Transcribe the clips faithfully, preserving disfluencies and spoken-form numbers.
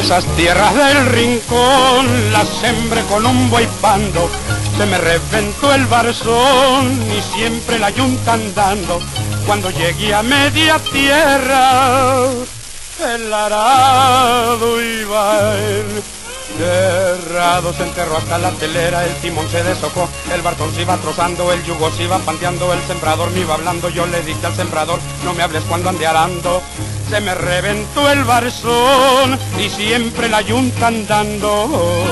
esas tierras del rincón las sembré con un buey pando, se me reventó el barzón y siempre la yunta andando. Cuando llegué a media tierra, el arado iba enterrado, se enterró hasta la telera, el timón se deshojó, el barzón se iba trozando, el yugo se iba panteando, el sembrador me iba hablando, yo le dije al sembrador, no me hables cuando ande arando. Se me reventó el barzón y siempre la yunta andando.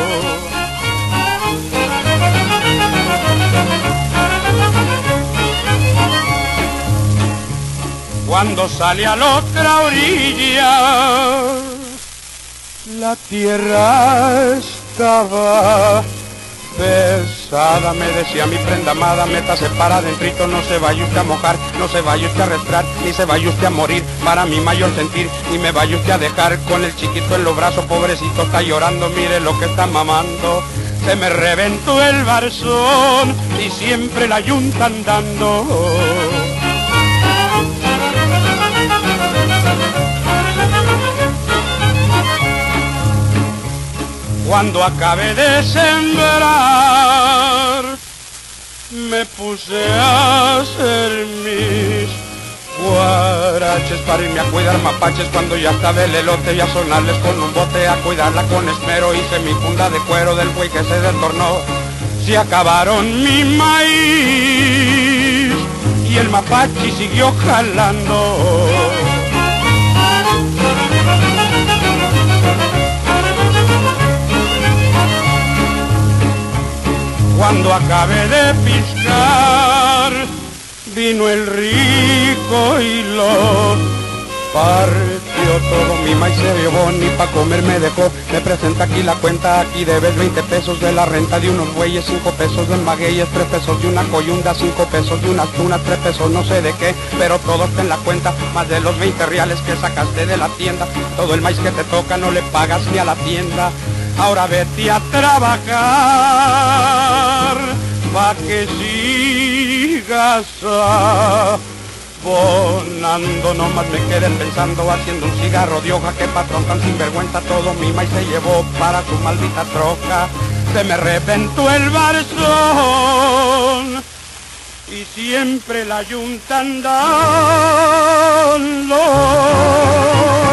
Cuando sale a la otra orilla, la tierra estaba pesada, me decía mi prenda amada, métase para adentrito, no se vaya usted a mojar, no se vaya usted a arrastrar, ni se vaya usted a morir, para mi mayor sentir, ni me vaya usted a dejar con el chiquito en los brazos, pobrecito está llorando, mire lo que está mamando. Se me reventó el barzón y siempre la yunta andando. Cuando acabé de sembrar, me puse a hacer mis guaraches para irme a cuidar mapaches. Cuando ya estaba el elote y a sonarles con un bote, a cuidarla con esmero, hice mi funda de cuero del buey que se destornó. Se acabaron mi maíz y el mapache siguió jalando. Cuando acabé de piscar, vino el rico y lo partió todo. Mi maíz se llevó, ni pa' comer me dejó. Me presenta aquí la cuenta, aquí debes veinte pesos de la renta de unos bueyes, cinco pesos de magueyes, tres pesos de una coyunda, cinco pesos de unas tunas, tres pesos no sé de qué, pero todo está en la cuenta, más de los veinte reales que sacaste de la tienda. Todo el maíz que te toca no le pagas ni a la tienda. Ahora vete a trabajar, pa' que sigas abonando. Nomás me quedé pensando, haciendo un cigarro de hoja, que patrón tan sinvergüenza, todo mi maíz se llevó para su maldita troca. Se me reventó el barzón y siempre la yunta andando.